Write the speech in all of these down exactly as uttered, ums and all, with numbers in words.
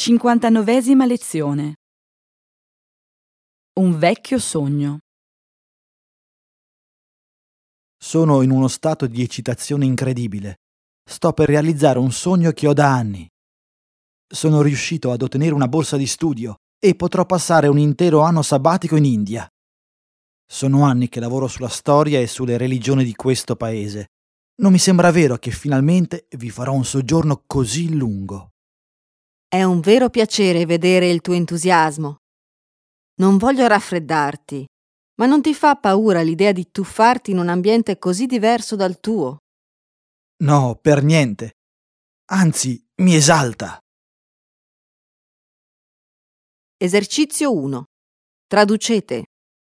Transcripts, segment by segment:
cinquantanovesima lezione. Un vecchio sogno. Sono in uno stato di eccitazione incredibile. Sto per realizzare un sogno che ho da anni. Sono riuscito ad ottenere una borsa di studio e potrò passare un intero anno sabbatico in India. Sono anni che lavoro sulla storia e sulle religioni di questo paese. Non mi sembra vero che finalmente vi farò un soggiorno così lungo. È un vero piacere vedere il tuo entusiasmo. Non voglio raffreddarti, ma non ti fa paura l'idea di tuffarti in un ambiente così diverso dal tuo? No, per niente. Anzi, mi esalta. Esercizio uno. Traducete.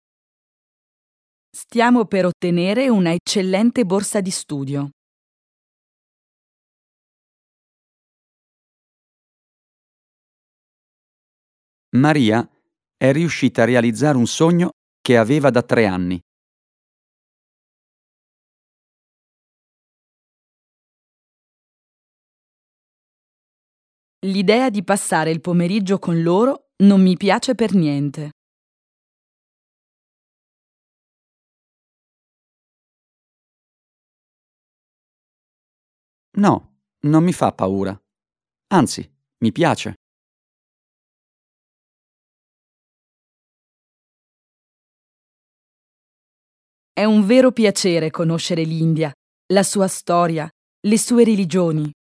Stiamo per ottenere una eccellente borsa di studio. Maria è riuscita a realizzare un sogno che aveva da tre anni. L'idea di passare il pomeriggio con loro non mi piace per niente. No, non mi fa paura. Anzi, mi piace. È un vero piacere conoscere l'India, la sua storia, le sue religioni.